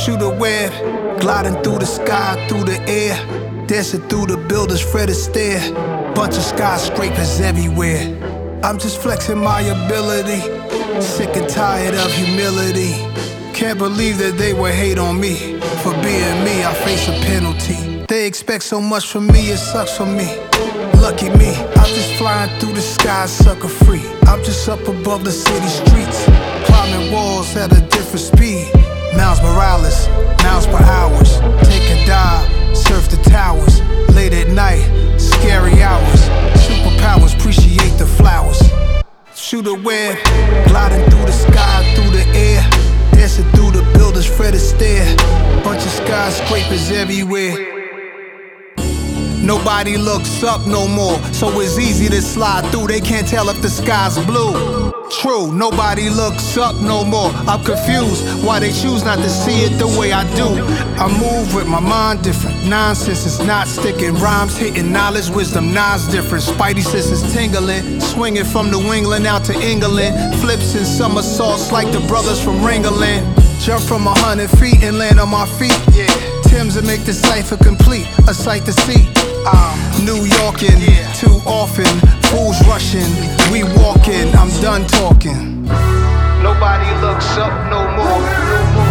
Shoot a web, gliding through the sky, through the air, dancing through the buildings, Fred Astaire. Bunch of skyscrapers everywhere. I'm just flexing my ability, sick and tired of humility. Can't believe that they would hate on me. For being me, I face a penalty. They expect so much from me, it sucks for me. Lucky me, I'm just flying through the sky, sucker free. I'm just up above the city streets, climbing walls at a different speed. Miles Morales, miles per hours. Take a dive, surf the towers. Late at night, scary hours. Superpowers, appreciate the flowers. Shoot a web, gliding through the sky, through the air, dancing through the buildings, Fred Astaire. Bunch of skyscrapers everywhere. Nobody looks up no more, so it's easy to slide through. They can't tell if the sky's blue. True, nobody looks up no more. I'm confused why they choose not to see it the way I do. I move with my mind different. Nonsense is not sticking. Rhymes hitting, knowledge, wisdom, Nas different. Spidey senses tingling, swinging from New England out to England. Flips and somersaults like the brothers from Ringling. Jump from 100 feet and land on my feet. Tim's to make the cipher complete, a sight to see. New Yorkin', too often, fools rushing, we walking, I'm done talking. Nobody looks up no more.